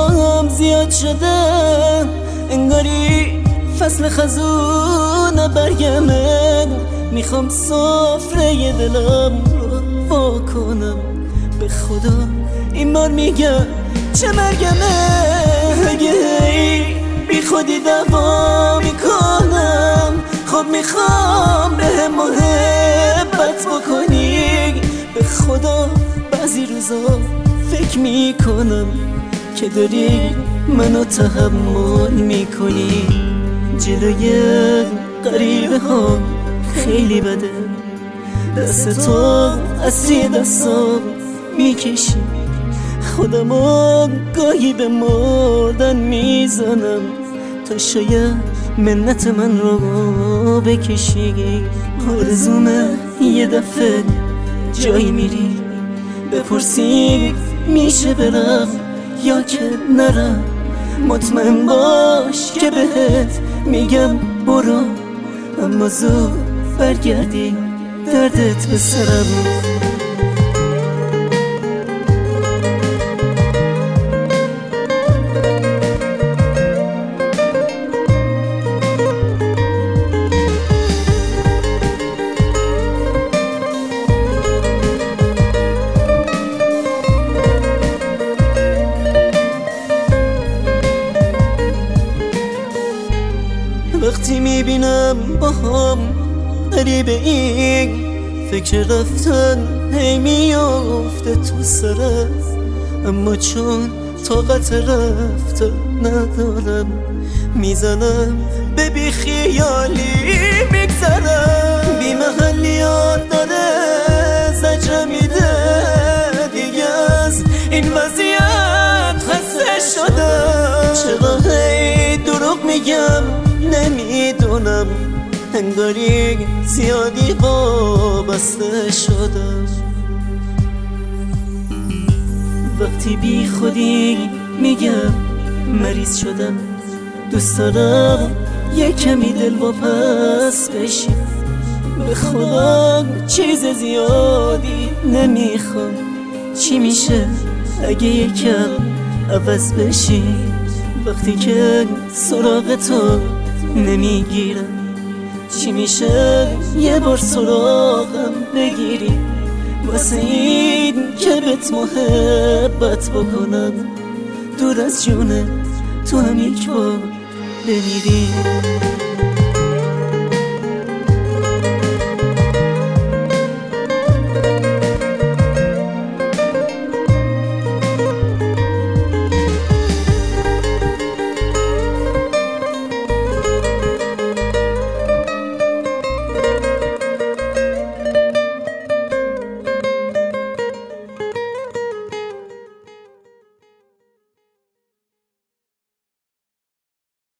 برام زیاد شده، انگاری فصل خزون برگمه. میخوام سفره دلم رو وا کنم، به خدا این بار میگم چه مرگمه. اگه بی خودی دوا میکنم، خب میخوام به هم محبت بکنی. به خدا بعضی روزا فکر میکنم که داری منو تحمل میکنی. جلوی غریبه ها خیلی بده، دست تو از توی دستام میکشی. خودمو گاهی به مردن میزنم تا شاید منت من رو بکشی. آرزومه یه دفعه جایی میری بپرسی میشه برم یا که نرم. مطمئن باش که بهت میگم برو، اما زود برگردی دردت به سرم. وقتی میبینم با هم غریبه این فکر رفتن هی میافته تو سرم، اما چون طاقت رفتن ندارم میزنم به بی خیالی میگذرم. بی محلیات داره زجر میده، دیگه از این وضعیت خسته شدم. چرا هی دروغ میگم نمیدونم، انگاری زیادی وابسته شدم. وقتی بی خودی میگم مریض شدم، دوست دارم یه کمی دل واپس بشی. به خدا چیز زیادی نمیخوام، چی میشه اگه یکم عوض بشی؟ وقتی که سراغ تو نمیگیرم، چی میشه یه بار سراغم بگیری؟ واسه این که بهت محبت بکنم، دور از جونه تو هم یک بار بمیری.